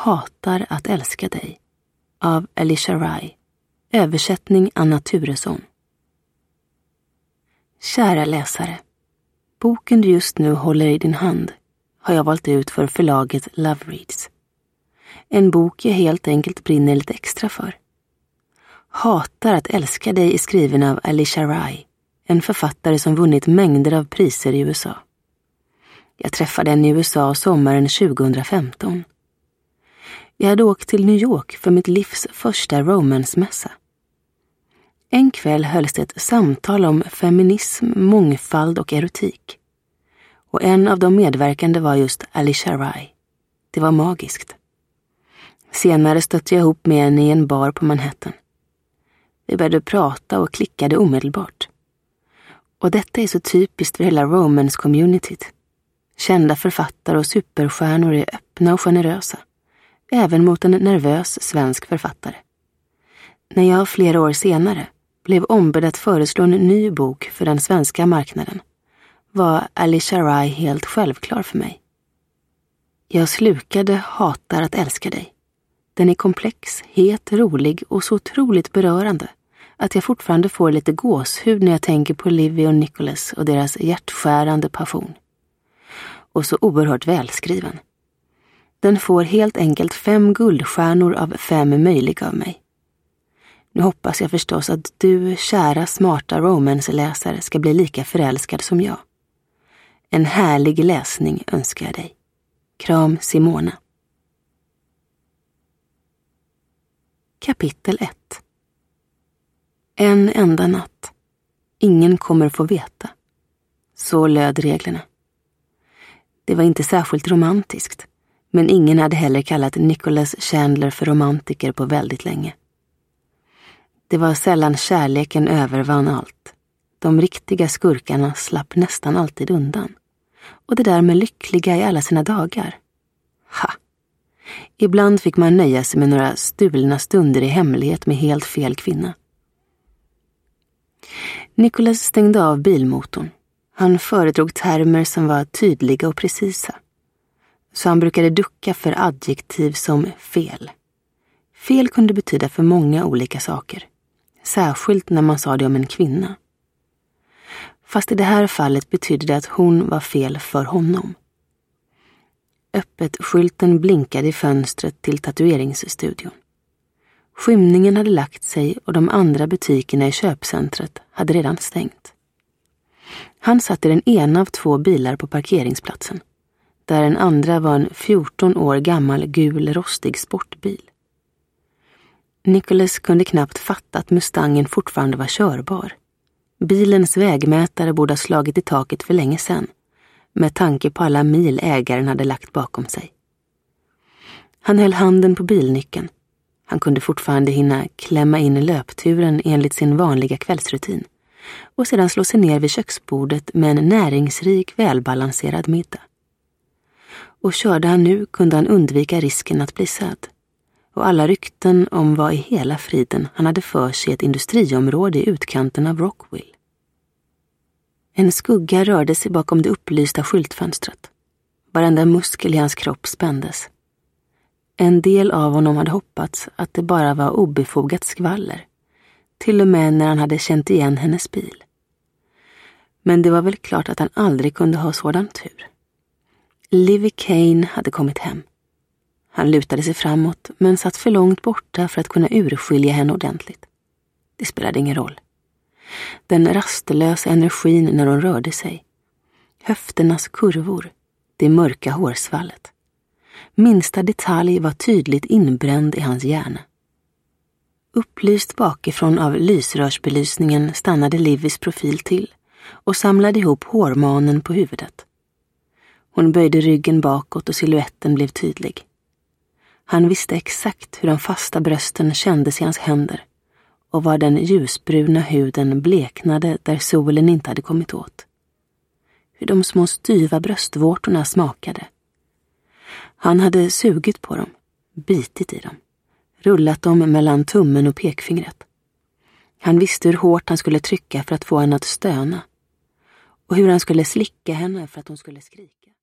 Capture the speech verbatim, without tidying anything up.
Hatar att älska dig av Alicia Rai. Översättning Anna Turesson. Kära läsare, boken du just nu håller i din hand har jag valt ut för förlaget Love Reads. En bok jag helt enkelt brinner lite extra för. Hatar att älska dig är skriven av Alicia Rai, en författare som vunnit mängder av priser i U S A. Jag träffade henne i U S A sommaren tjugohundrafemton. Jag hade åkt till New York för mitt livs första romansmässa. En kväll hölls det ett samtal om feminism, mångfald och erotik. Och en av de medverkande var just Alicia Rai. Det var magiskt. Senare stötte jag ihop med henne i en bar på Manhattan. Vi började prata och klickade omedelbart. Och detta är så typiskt för hela romance-communityt. Kända författare och superstjärnor är öppna och generösa. Även mot en nervös svensk författare. När jag flera år senare blev ombedd att föreslå en ny bok för den svenska marknaden var Alicia Rai helt självklar för mig. Jag slukade Hatar att älska dig. Den är komplex, het, rolig och så otroligt berörande att jag fortfarande får lite gåshud när jag tänker på Livy och Nicholas och deras hjärtskärande passion. Och så oerhört välskriven. Den får helt enkelt fem guldstjärnor av fem möjliga av mig. Nu hoppas jag förstås att du, kära smarta romance-läsare, ska bli lika förälskad som jag. En härlig läsning önskar jag dig. Kram, Simona. Kapitel ett. En enda natt. Ingen kommer få veta. Så löd reglerna. Det var inte särskilt romantiskt, men ingen hade heller kallat Nicholas Chandler för romantiker på väldigt länge. Det var sällan kärleken övervann allt. De riktiga skurkarna slapp nästan alltid undan. Och det där med lyckliga i alla sina dagar. Ha! Ibland fick man nöja sig med några stulna stunder i hemlighet med helt fel kvinna. Nicholas stängde av bilmotorn. Han föredrog termer som var tydliga och precisa. Så han brukade ducka för adjektiv som fel. Fel kunde betyda för många olika saker. Särskilt när man sa det om en kvinna. Fast i det här fallet betydde det att hon var fel för honom. Öppet skylten blinkade i fönstret till tatueringsstudion. Skymningen hade lagt sig och de andra butikerna i köpcentret hade redan stängt. Han satt i den ena av två bilar på parkeringsplatsen, där den andra var en fjorton år gammal gul rostig sportbil. Nicholas kunde knappt fatta att Mustangen fortfarande var körbar. Bilens vägmätare borde ha slagit i taket för länge sedan, med tanke på alla mil ägaren hade lagt bakom sig. Han höll handen på bilnyckeln. Han kunde fortfarande hinna klämma in löpturen enligt sin vanliga kvällsrutin och sedan slå sig ner vid köksbordet med en näringsrik, välbalanserad middag. Och körde han nu kunde han undvika risken att bli sedd. Och alla rykten om vad i hela friden han hade för sig ett industriområde i utkanten av Rockville. En skugga rörde sig bakom det upplysta skyltfönstret. Varenda muskel i hans kropp spändes. En del av honom hade hoppats att det bara var obefogat skvaller. Till och med när han hade känt igen hennes bil. Men det var väl klart att han aldrig kunde ha sådan tur. Livy Kane hade kommit hem. Han lutade sig framåt men satt för långt borta för att kunna urskilja henne ordentligt. Det spelade ingen roll. Den rastlösa energin när hon rörde sig. Höfternas kurvor. Det mörka hårsvallet. Minsta detalj var tydligt inbränd i hans hjärna. Upplyst bakifrån av lysrörsbelysningen stannade Livys profil till och samlade ihop hårmanen på huvudet. Hon böjde ryggen bakåt och siluetten blev tydlig. Han visste exakt hur de fasta brösten kändes i hans händer och var den ljusbruna huden bleknade där solen inte hade kommit åt. Hur de små styva bröstvårtorna smakade. Han hade sugit på dem, bitit i dem, rullat dem mellan tummen och pekfingret. Han visste hur hårt han skulle trycka för att få henne att stöna och hur han skulle slicka henne för att hon skulle skrika.